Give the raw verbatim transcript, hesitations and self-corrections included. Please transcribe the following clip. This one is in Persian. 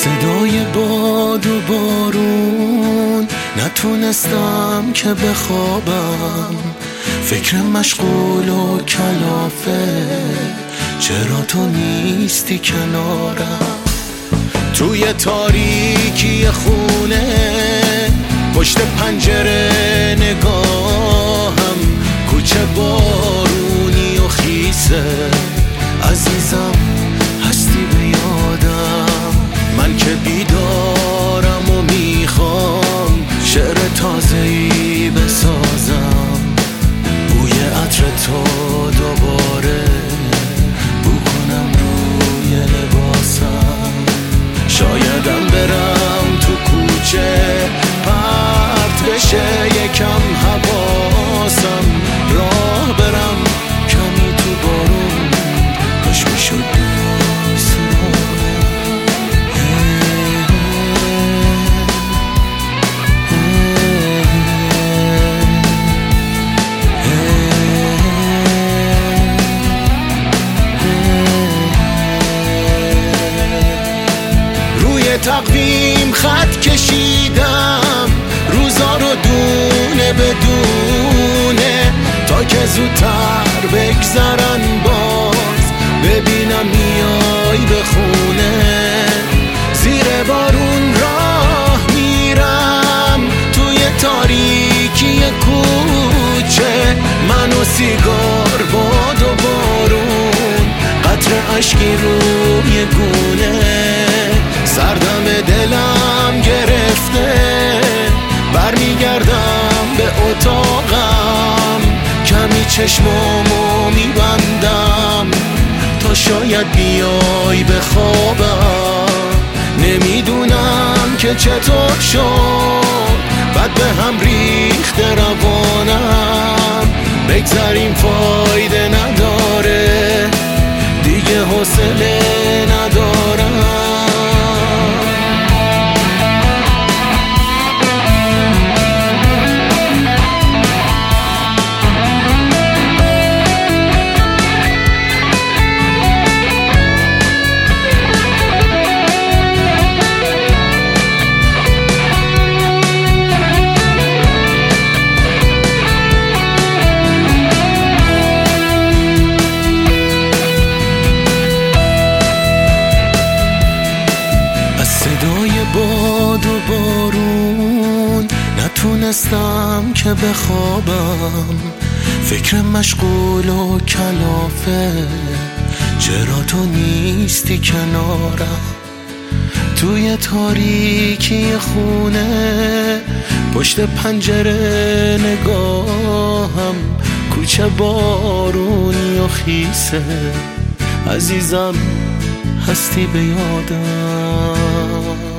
صدای باد و بارون نتونستم که بخوابم، فکر مشغول و کلافه، چرا تو نیستی کنارم؟ توی تاریکی خونه پشت پنجره نگاهم، کوچه بارونی و خیسه، عزیزم هستی به یادم؟ من که بیدارم و میخوام شعر تازه‌ای بسازم، بوی عطر تو دوباره بو کنم روی لباسم. شایدم برم تو کوچه پرت بشه یکم حواسم، راه برم کمی تو بارون، کاش میشد تقویم خط کشیدم، روزا رو دونه بدونه، تا که زودتر بگذرن باز ببینم میای به خونه. زیر بارون راه میرم توی تاریکی کوچه، من و سیگار، باد و بارون، قطره اشکی روی گونه، سردم دلم گرفته، برمیگردم به اتاقم، کمی چشمامو میبندم تا شاید بیای به خوابم. نمیدونم که چطور شد بعد به هم ریخت روانم، بگذریم فایده نداره، دیگه حوصله ندارم. صدای باد و بارون نتونستم که بخوابم، فکر مشغول و کلافه، چرا تو نیستی کنارم؟ توی تاریکی خونه پشت پنجره نگاهم، کوچه بارونی و خیسه، عزیزم هستی به یادم؟